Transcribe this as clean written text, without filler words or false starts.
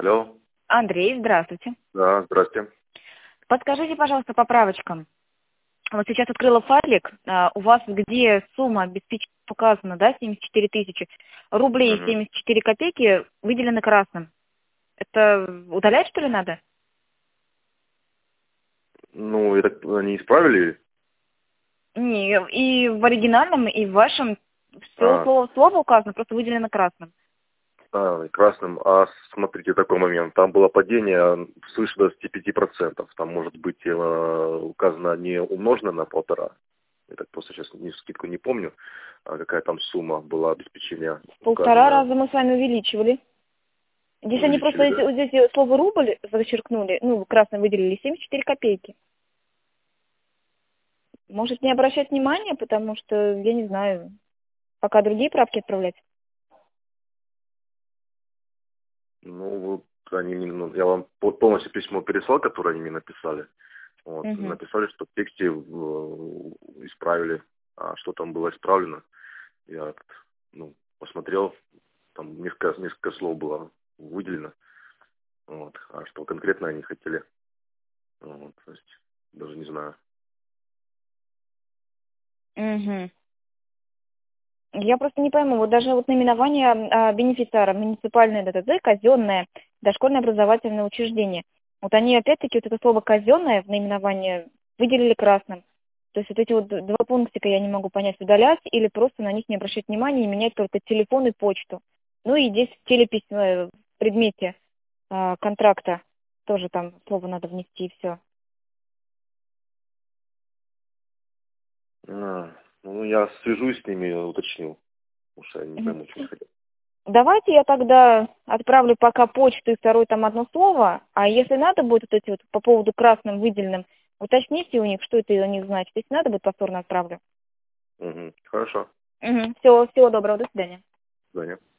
Алло. Андрей, здравствуйте. Да, здрасте. Подскажите, пожалуйста, поправочкам. Вот сейчас открыла файлик, у вас где сумма обеспечения указана, да, 74 тысячи, рублей и Мгм. 74 копейки выделены красным. Это удалять, что ли, надо? Ну, это они исправили? Не, и в оригинальном, и в вашем все А, слово в слово указано, просто выделено красным. красным. А смотрите, такой момент. Там было падение свыше 25%. Там может быть указано не умножено на 1,5. Я так просто сейчас скидку не помню, какая там сумма была обеспечения В 1,5 указана. раза мы с вами увеличивали. Здесь они Увеличили, просто, да? вот здесь слово рубль зачеркнули, ну, красным выделили 74 копейки. Может, не обращать внимания, потому что, я не знаю, пока другие правки отправлять? Ну, вот они мне, я вам полностью письмо переслал, которое они мне написали. Вот, Угу. написали, что в тексте исправили, а что там было исправлено. Я посмотрел, там несколько слов было выделено, вот, а что конкретно они хотели, вот, то есть даже не знаю. Угу. Я просто не пойму, вот даже вот наименование бенефициара, муниципальное ДТЗ, казенное, дошкольное образовательное учреждение. Вот они опять-таки вот это слово казенное в наименовании выделили красным. То есть вот эти вот два пунктика я не могу понять, удалять или просто на них не обращать внимания и менять только телефон и почту. Ну и здесь в телеписьме, в предмете контракта тоже там слово надо внести и все. Ну, я свяжусь с ними, уточню, потому что я не пойму, что они хотят. Давайте я тогда отправлю пока почту и второй там одно слово, а если надо будет вот эти вот по поводу красным выделенным, уточните у них, что это у них значит. Если надо будет, повторно отправлю. Хорошо. Всего доброго, до свидания. До свидания.